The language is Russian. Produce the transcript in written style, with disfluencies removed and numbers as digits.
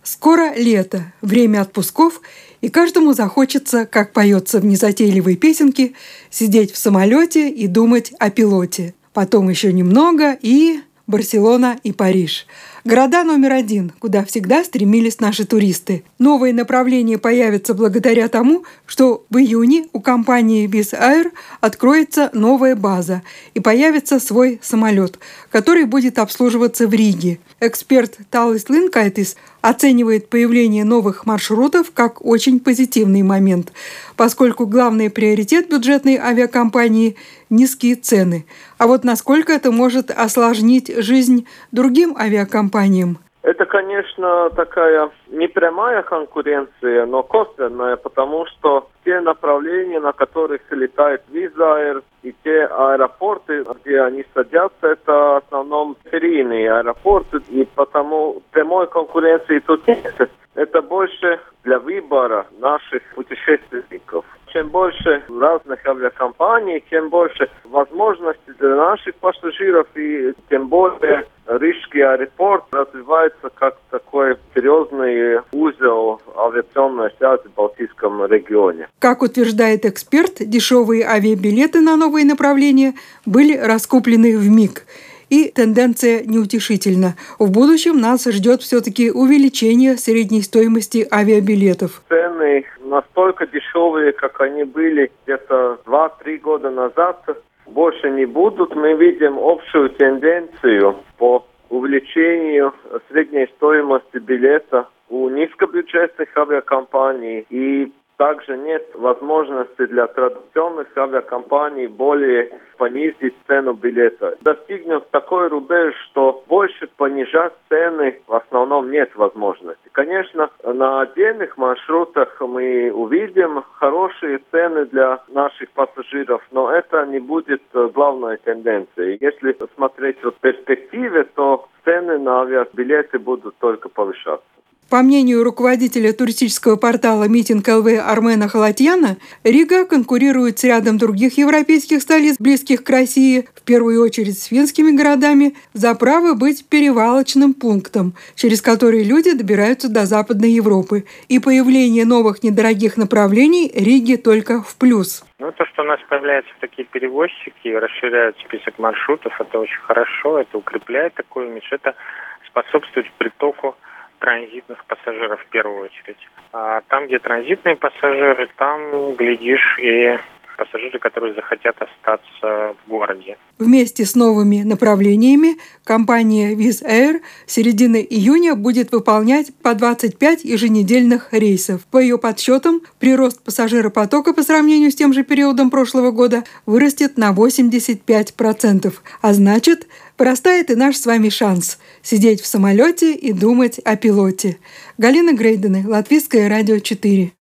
Скоро лето, время отпусков, и каждому захочется, как поется в незатейливой песенке, сидеть в самолете и думать о пилоте. Потом еще немного и Барселона и Париж. Города номер один, куда всегда стремились наши туристы. Новые направления появятся благодаря тому, что в июне у компании Wizz Air откроется новая база и появится свой самолет, который будет обслуживаться в Риге. Эксперт Талис Линкайтис оценивает появление новых маршрутов как очень позитивный момент, поскольку главный приоритет бюджетной авиакомпании – низкие цены. А вот насколько это может осложнить жизнь другим авиакомпаниям? Это, конечно, такая непрямая конкуренция, но косвенная, потому что те направления, на которых летает Wizz Air, и те аэропорты, где они садятся, это в основном периферийные аэропорты, и потому прямой конкуренции тут нет. Это больше для выбора наших путешественников. Чем больше разных авиакомпаний, тем больше возможностей для наших пассажиров, и тем более Рижский аэропорт развивается как такой серьезный узел авиационной связи в Балтийском регионе. Как утверждает эксперт, дешевые авиабилеты на новые направления были раскуплены вмиг. И тенденция неутешительна. В будущем нас ждет все-таки увеличение средней стоимости авиабилетов. Цены настолько дешевые, как они были где-то 2-3 года назад, больше не будут. Мы видим общую тенденцию по увеличению средней стоимости билета у низкобюджетных авиакомпаний, и также нет возможности для традиционных авиакомпаний более понизить цену билета. Достигнут такой рубеж, что больше понижать цены в основном нет возможности. Конечно, на отдельных маршрутах мы увидим хорошие цены для наших пассажиров, но это не будет главной тенденцией. Если смотреть в перспективе, то цены на авиабилеты будут только повышаться. По мнению руководителя туристического портала «Митинг ЛВ» Армена Халатьяна, Рига конкурирует с рядом других европейских столиц, близких к России, в первую очередь с финскими городами, за право быть перевалочным пунктом, через который люди добираются до Западной Европы. И появление новых недорогих направлений Риге только в плюс. То, что у нас появляются такие перевозчики, расширяют список маршрутов, это очень хорошо, это укрепляет такой имидж, это способствует притоку транзитных пассажиров в первую очередь. А там, где транзитные пассажиры, там, глядишь, и пассажиры, которые захотят остаться в городе. Вместе с новыми направлениями компания Wizz Air с середины июня будет выполнять по 25 еженедельных рейсов. По ее подсчетам, прирост пассажиропотока по сравнению с тем же периодом прошлого года вырастет на 85%. А значит, вырастает и наш с вами шанс – сидеть в самолете и думать о пилоте. Галина Грейдены, Латвийское радио 4.